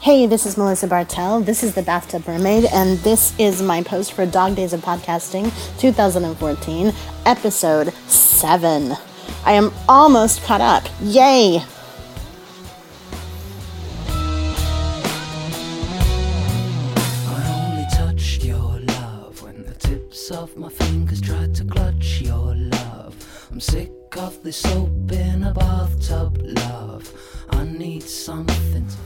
Hey, this is Melissa Bartell. This is the Bathtub Mermaid, and this is my post for Dog Days of Podcasting 2014, episode 7. I am almost caught up. Yay! I only touched your love when the tips of my fingers tried to clutch your love. I'm sick of this soap in a bathtub, love. I need something to...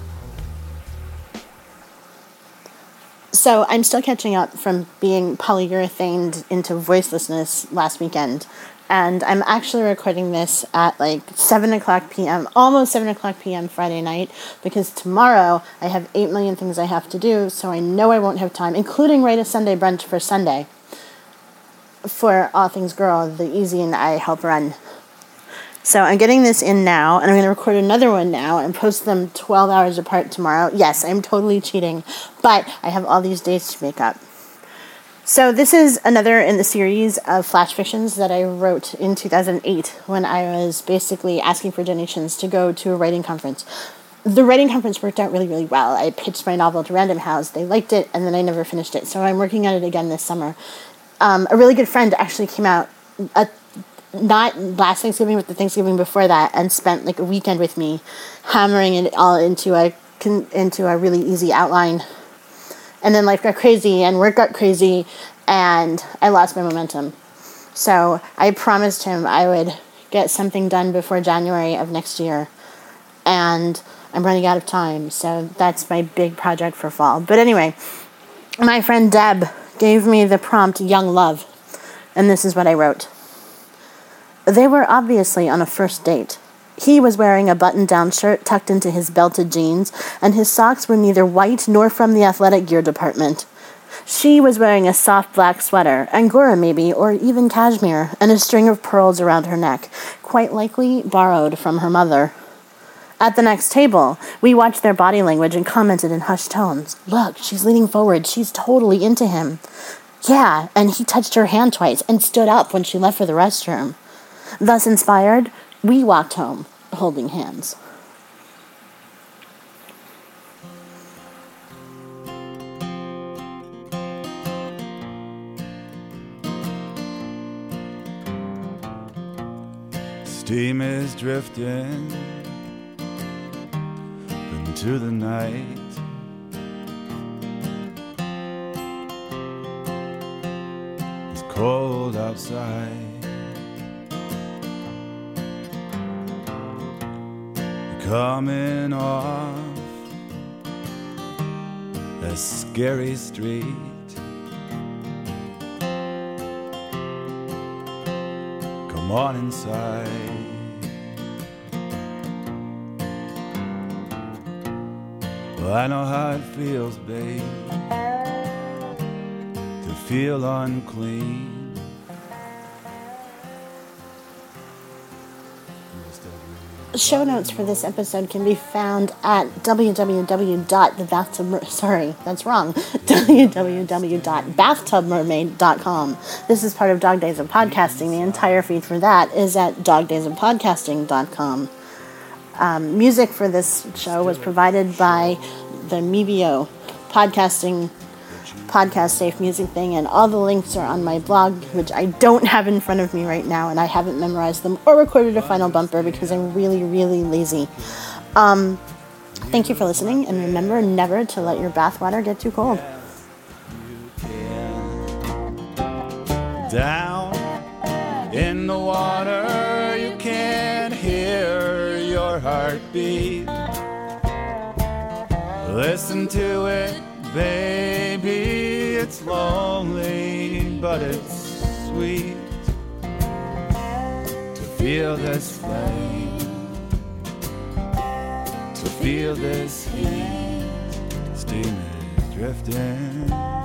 So I'm still catching up from being polyurethaned into voicelessness last weekend, and I'm actually recording this at like 7 o'clock p.m., almost 7 o'clock p.m. Friday night, because tomorrow I have 8 million things I have to do, so I know I won't have time, including write a Sunday brunch for Sunday for All Things Girl, the Easy and I help run. So I'm getting this in now, and I'm going to record another one now and post them 12 hours apart tomorrow. Yes, I'm totally cheating, but I have all these days to make up. So this is another in the series of flash fictions that I wrote in 2008 when I was basically asking for donations to go to a writing conference. The writing conference worked out really, really well. I pitched my novel to Random House. They liked it, and then I never finished it. So I'm working on it again this summer. A really good friend actually came out not last Thanksgiving, but the Thanksgiving before that, and spent like a weekend with me, hammering it all into a really easy outline. And then life got crazy, and work got crazy, and I lost my momentum. So I promised him I would get something done before January of next year, and I'm running out of time, so that's my big project for fall. But anyway, my friend Deb gave me the prompt Young Love, and this is what I wrote. They were obviously on a first date. He was wearing a button-down shirt tucked into his belted jeans, and his socks were neither white nor from the athletic gear department. She was wearing a soft black sweater, Angora maybe, or even cashmere, and a string of pearls around her neck, quite likely borrowed from her mother. At the next table, we watched their body language and commented in hushed tones. Look, she's leaning forward. She's totally into him. Yeah, and he touched her hand twice and stood up when she left for the restroom. Thus inspired, we walked home, holding hands. Steam is drifting into the night. It's cold outside. Coming off a scary street. Come on inside. Well, I know how it feels, babe, to feel unclean. Show notes for this episode can be found at www.bathtubmermaid.com. This is part of Dog Days of Podcasting. The entire feed for that is at dogdaysofpodcasting.com. Music for this show was provided by the Mevio podcast safe music thing, and all the links are on my blog, which I don't have in front of me right now, and I haven't memorized them or recorded a final bumper because I'm really, really lazy. Thank you for listening, and remember never to let your bathwater get too cold. Down in the water, you can hear your heartbeat. Listen to it, baby. It's lonely, but it's sweet to feel this flame, to feel this heat. Steam is drifting